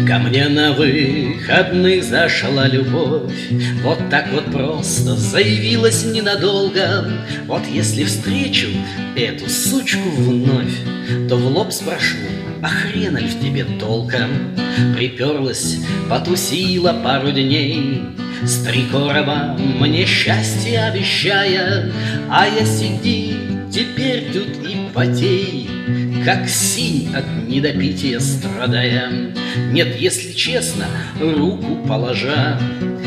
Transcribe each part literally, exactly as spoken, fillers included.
Ко мне на выходных зашла любовь, вот так вот просто заявилась ненадолго. Вот если встречу эту сучку вновь, то в лоб спрошу: а хрена ли в тебе толком? Приперлась, потусила пару дней, с три короба мне счастье обещая, а я сиди теперь тут и потей, как синь от недопития страдая. Нет, если честно, руку положа,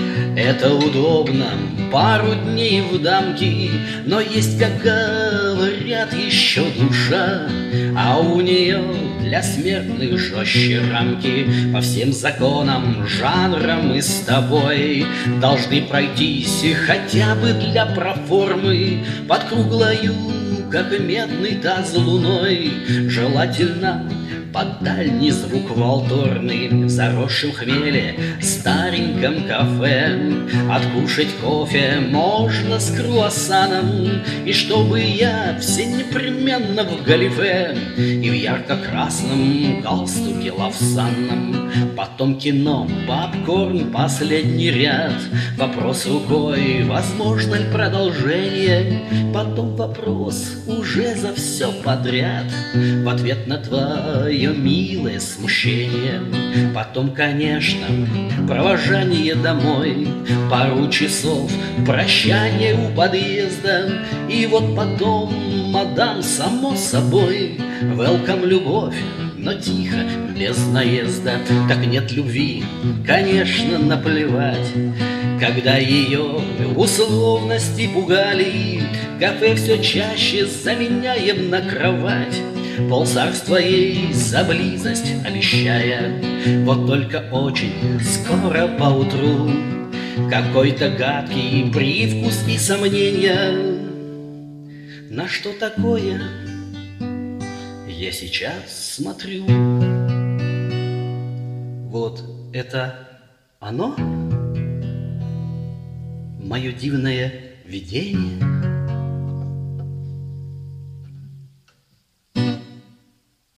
это удобно пару дней в дамке, но есть, как говорят, еще душа, а у нее для смертных жестче рамки. По всем законам жанра мы с тобой должны пройтись хотя бы для проформы под круглою, как медный таз луной, желательно под дальний звук валторный, в заросшем хмеле стареньком кафе. Откушать кофе можно с круассаном, и чтобы я все непременно в галифе и в ярко-красном галстуке лавсанном. Потом кино, попкорн, последний ряд, вопрос рукой, возможно ли продолжение. Потом вопрос уже за все подряд, в ответ на твое милое смущение. Потом, конечно, провожание домой, пару часов прощание у подъезда, и вот потом, мадам, само собой, велкам, любовь, но тихо, без наезда. Так нет любви, конечно, наплевать, когда ее условности пугали. Кафе все чаще заменяем на кровать, полцарства ей за близость обещая. Вот только очень скоро поутру какой-то гадкий привкус и сомнения. На что такое я сейчас смотрю? Вот это оно? Мое дивное видение?